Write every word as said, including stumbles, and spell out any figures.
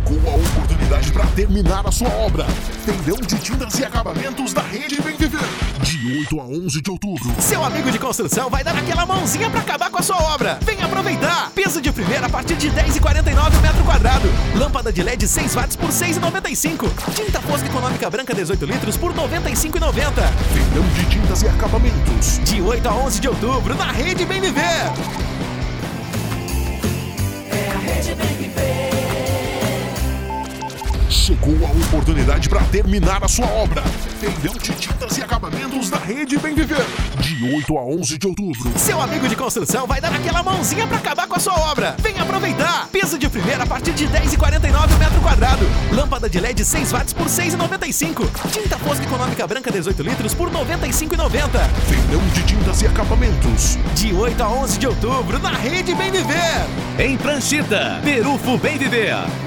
Chegou a oportunidade para terminar a sua obra. Feirão de tintas e acabamentos da Rede Bem Viver. De oito a onze de outubro. Seu amigo de construção vai dar aquela mãozinha para acabar com a sua obra. Vem aproveitar. Piso de primeira a partir de dez reais e quarenta e nove centavos o metro quadrado. Lâmpada de L E D seis watts por seis reais e noventa e cinco centavos. Tinta Fosca Econômica Branca dezoito litros por noventa e cinco reais e noventa centavos. Feirão de tintas e acabamentos. De oito a onze de outubro na Rede Bem Viver. É a Rede Bem Viver. Chegou a oportunidade para terminar a sua obra. Feirão de tintas e acabamentos da Rede Bem Viver. De oito a onze de outubro. Seu amigo de construção vai dar aquela mãozinha para acabar com a sua obra. Vem aproveitar. Piso de primeira a partir de dez reais e quarenta e nove centavos o metro quadrado. Lâmpada de L E D seis watts por seis reais e noventa e cinco centavos. Tinta Fosca Econômica Branca dezoito litros por noventa e cinco reais e noventa centavos. Feirão de tintas e acabamentos. De oito a onze de outubro na Rede Bem Viver. Em Pranchita, Perufo Bem Viver.